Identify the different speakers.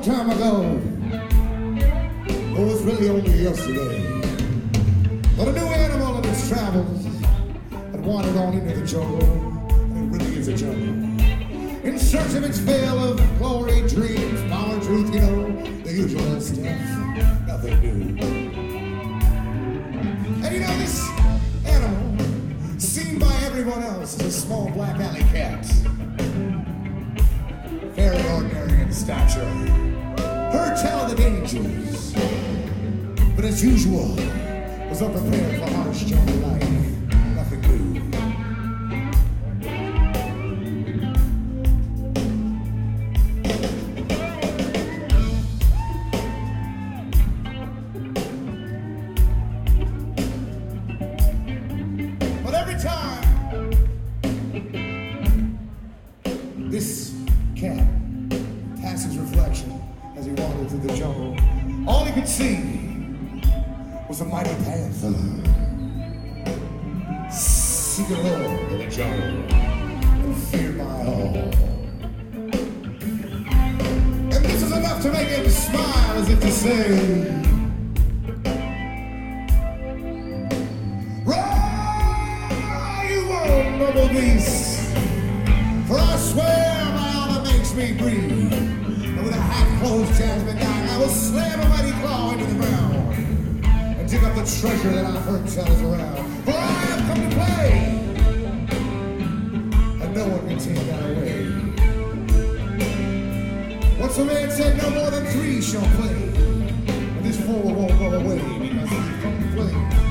Speaker 1: long time ago. It was really only yesterday. But a new animal in its travels had wandered on into the jungle, and it really is a jungle. In search of its veil of glory, dreams, power, truth, you know, the usual stuff. Nothing new. And you know, this animal, seen by everyone else, is a small black alley cat. Very ordinary in stature. Heard tell of the dangers, but as usual, was unprepared for harsh jungle life. Nothing new. But every time this cat passed his reflection as he wandered through the jungle, all he could see was a mighty panther seeking alone in the jungle and fear my all. And this is enough to make him smile as if to say, "Roar, you old noble beast, for I swear my honor makes me breathe. And with a half-closed jasmine knife, I will slam a mighty claw into the ground and dig up the treasure that I've heard tell is around. For I have come to play, and no one can take that away. Once a man said no more than 3 shall play, and this fool won't go away because he's come to play."